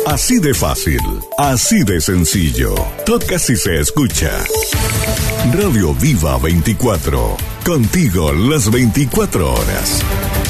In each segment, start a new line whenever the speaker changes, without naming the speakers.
Así de fácil, así de sencillo. Podcast y se escucha. Radio Viva 24. Contigo las 24 horas.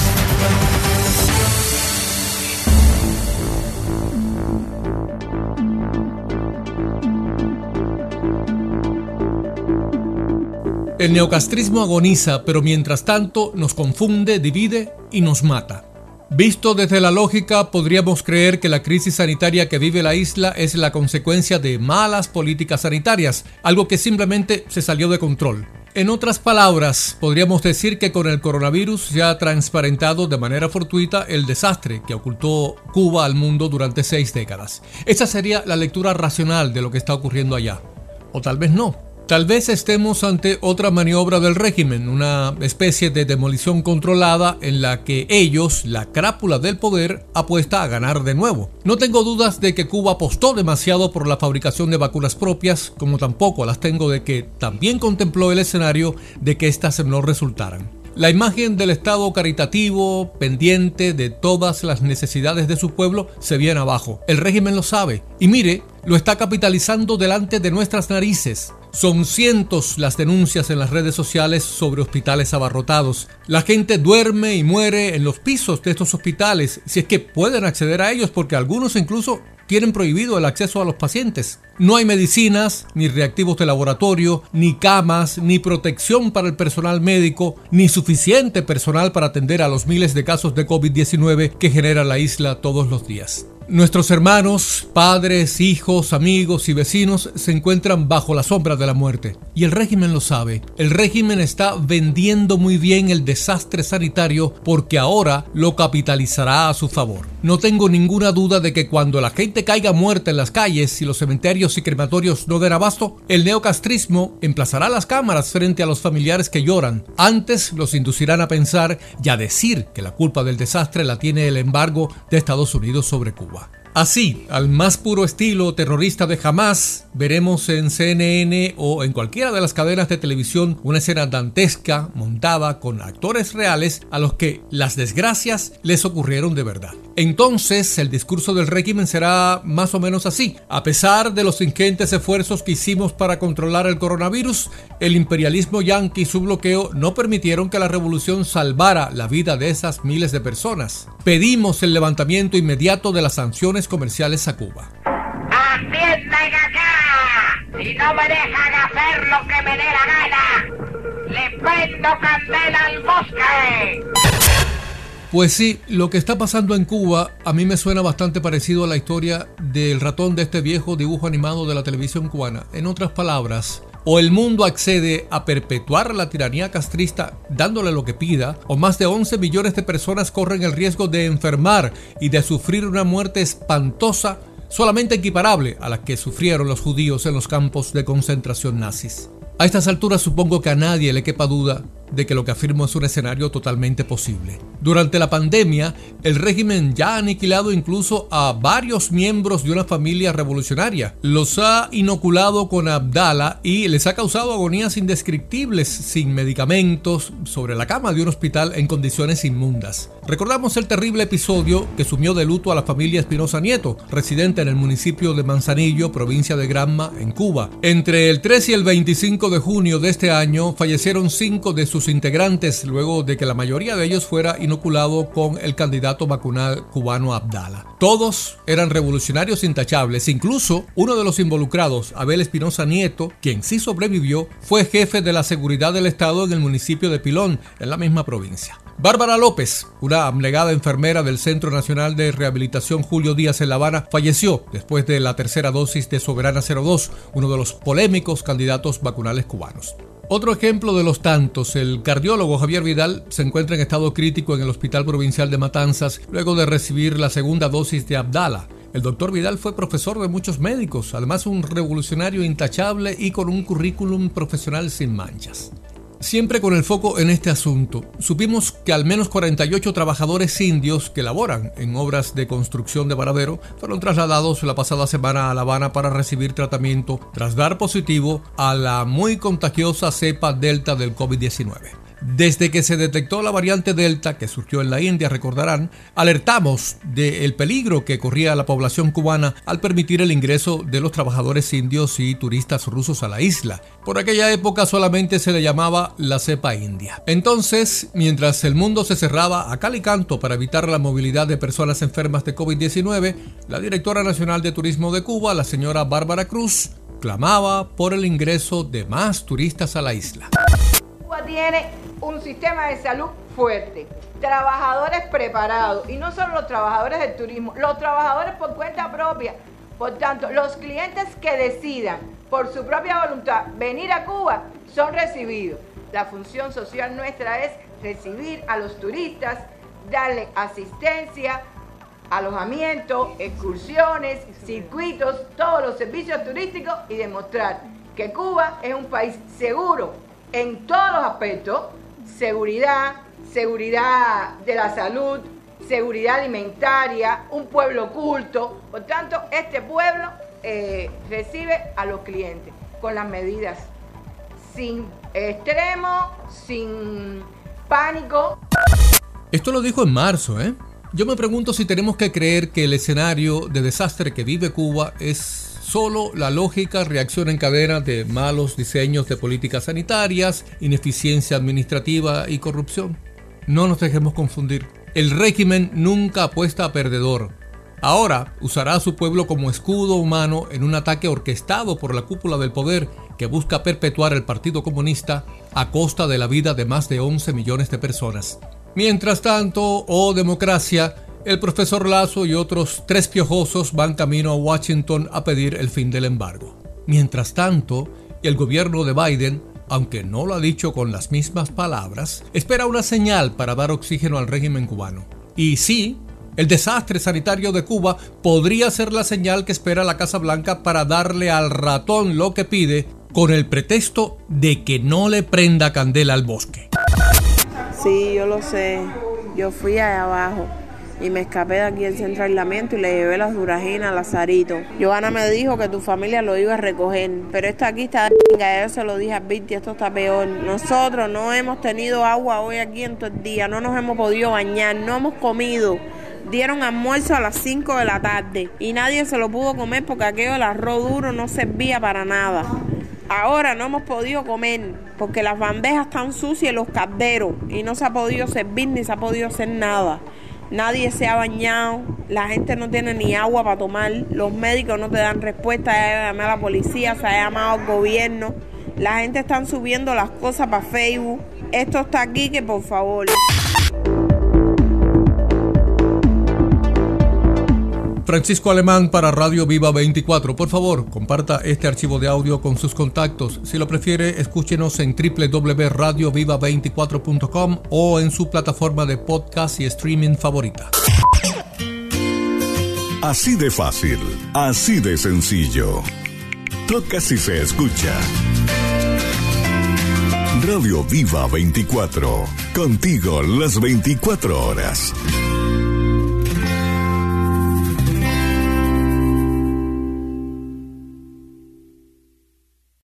El neocastrismo agoniza, pero mientras tanto nos confunde, divide y nos mata. Visto desde la lógica, podríamos creer que la crisis sanitaria que vive la isla es la consecuencia de malas políticas sanitarias, algo que simplemente se salió de control. En otras palabras, podríamos decir que con el coronavirus se ha transparentado de manera fortuita el desastre que ocultó Cuba al mundo durante 6 décadas. Esa sería la lectura racional de lo que está ocurriendo allá. O tal vez no. Tal vez estemos ante otra maniobra del régimen, una especie de demolición controlada en la que ellos, la crápula del poder, apuesta a ganar de nuevo. No tengo dudas de que Cuba apostó demasiado por la fabricación de vacunas propias, como tampoco las tengo de que también contempló el escenario de que éstas no resultaran. La imagen del Estado caritativo, pendiente de todas las necesidades de su pueblo, se viene abajo. El régimen lo sabe. Y mire, lo está capitalizando delante de nuestras narices. Son cientos las denuncias en las redes sociales sobre hospitales abarrotados. La gente duerme y muere en los pisos de estos hospitales, si es que pueden acceder a ellos, porque algunos incluso tienen prohibido el acceso a los pacientes. No hay medicinas, ni reactivos de laboratorio, ni camas, ni protección para el personal médico, ni suficiente personal para atender a los miles de casos de COVID-19 que genera la isla todos los días. Nuestros hermanos, padres, hijos, amigos y vecinos se encuentran bajo la sombra de la muerte. Y el régimen lo sabe. El régimen está vendiendo muy bien el desastre sanitario porque ahora lo capitalizará a su favor. No tengo ninguna duda de que cuando la gente caiga muerta en las calles y los cementerios y crematorios no den abasto, el neocastrismo emplazará las cámaras frente a los familiares que lloran. Antes los inducirán a pensar y a decir que la culpa del desastre la tiene el embargo de Estados Unidos sobre Cuba. Así, al más puro estilo terrorista de Hamás, veremos en CNN o en cualquiera de las cadenas de televisión una escena dantesca montada con actores reales a los que las desgracias les ocurrieron de verdad. Entonces, el discurso del régimen será más o menos así. A pesar de los ingentes esfuerzos que hicimos para controlar el coronavirus, el imperialismo yanqui y su bloqueo no permitieron que la revolución salvara la vida de esas miles de personas. Pedimos el levantamiento inmediato de las sanciones comerciales a Cuba.
¡Atiendan acá! Si no me dejan hacer lo que me dé la gana, ¡le prendo candela al bosque!
Pues sí, lo que está pasando en Cuba a mí me suena bastante parecido a la historia del ratón de este viejo dibujo animado de la televisión cubana. En otras palabras, o el mundo accede a perpetuar la tiranía castrista dándole lo que pida, o más de 11 millones de personas corren el riesgo de enfermar y de sufrir una muerte espantosa solamente equiparable a la que sufrieron los judíos en los campos de concentración nazis. A estas alturas supongo que a nadie le quepa duda de que lo que afirmo es un escenario totalmente posible. Durante la pandemia, el régimen ya ha aniquilado incluso a varios miembros de una familia revolucionaria. Los ha inoculado con Abdala y les ha causado agonías indescriptibles sin medicamentos sobre la cama de un hospital en condiciones inmundas. Recordamos el terrible episodio que sumió de luto a la familia Espinosa Nieto, residente en el municipio de Manzanillo, provincia de Granma, en Cuba. Entre el 3 y el 25 de junio de este año fallecieron 5 de sus integrantes luego de que la mayoría de ellos fuera inoculado con el candidato vacunal cubano Abdala. Todos eran revolucionarios intachables, incluso uno de los involucrados, Abel Espinosa Nieto, quien sí sobrevivió, fue jefe de la seguridad del Estado en el municipio de Pilón, en la misma provincia. Bárbara López, una abnegada enfermera del Centro Nacional de Rehabilitación Julio Díaz en La Habana, falleció después de la tercera dosis de Soberana 02, uno de los polémicos candidatos vacunales cubanos. Otro ejemplo de los tantos, el cardiólogo Javier Vidal se encuentra en estado crítico en el Hospital Provincial de Matanzas luego de recibir la segunda dosis de Abdala. El doctor Vidal fue profesor de muchos médicos, además un revolucionario intachable y con un currículum profesional sin manchas. Siempre con el foco en este asunto, supimos que al menos 48 trabajadores indios que laboran en obras de construcción de varadero fueron trasladados la pasada semana a La Habana para recibir tratamiento tras dar positivo a la muy contagiosa cepa Delta del COVID-19. Desde que se detectó la variante Delta que surgió en la India, recordarán, alertamos del peligro que corría la población cubana al permitir el ingreso de los trabajadores indios y turistas rusos a la isla. Por aquella época solamente se le llamaba la cepa india. Entonces, mientras el mundo se cerraba a cal y canto para evitar la movilidad de personas enfermas de COVID-19, la directora nacional de turismo de Cuba, la señora Bárbara Cruz, clamaba por el ingreso de más turistas a la isla.
Cuba tiene un sistema de salud fuerte, trabajadores preparados, y no solo los trabajadores del turismo, los trabajadores por cuenta propia. Por tanto, los clientes que decidan por su propia voluntad venir a Cuba son recibidos. La función social nuestra es recibir a los turistas, darle asistencia, alojamiento, excursiones, circuitos, todos los servicios turísticos y demostrar que Cuba es un país seguro en todos los aspectos: seguridad de la salud, seguridad alimentaria, un pueblo culto. Por tanto, este pueblo recibe a los clientes con las medidas, sin extremo, sin pánico.
Esto lo dijo en marzo, Yo me pregunto si tenemos que creer que el escenario de desastre que vive Cuba es solo la lógica reacción en cadena de malos diseños de políticas sanitarias, ineficiencia administrativa y corrupción. No nos dejemos confundir. El régimen nunca apuesta a perdedor. Ahora usará a su pueblo como escudo humano en un ataque orquestado por la cúpula del poder que busca perpetuar el Partido Comunista a costa de la vida de más de 11 millones de personas. Mientras tanto, democracia, el profesor Lazo y otros 3 piojosos van camino a Washington a pedir el fin del embargo. Mientras tanto, el gobierno de Biden, aunque no lo ha dicho con las mismas palabras, espera una señal para dar oxígeno al régimen cubano. Y sí, el desastre sanitario de Cuba podría ser la señal que espera la Casa Blanca para darle al ratón lo que pide, con el pretexto de que no le prenda candela al bosque.
Sí, yo lo sé. Yo fui allá abajo y me escapé de aquí del centro de aislamiento y le llevé las durajinas a Lazarito. Johanna me dijo que tu familia lo iba a recoger, pero esto aquí está de pinga. Yo se lo dije a Virti, esto está peor. Nosotros no hemos tenido agua hoy aquí en todo el día, no nos hemos podido bañar, no hemos comido. Dieron almuerzo a las 5 de la tarde y nadie se lo pudo comer porque aquello del arroz duro no servía para nada. Ahora no hemos podido comer porque las bandejas están sucias y los calderos y no se ha podido servir ni se ha podido hacer nada. Nadie se ha bañado, la gente no tiene ni agua para tomar, los médicos no te dan respuesta, ya llamé a la policía, se ha llamado al gobierno, la gente está subiendo las cosas para Facebook. Esto está aquí que por favor.
Francisco Alemán para Radio Viva 24. Por favor, comparta este archivo de audio con sus contactos. Si lo prefiere, escúchenos en www.radioviva24.com o en su plataforma de podcast y streaming favorita.
Así de fácil, así de sencillo. Toca si se escucha. Radio Viva 24. Contigo las 24 horas.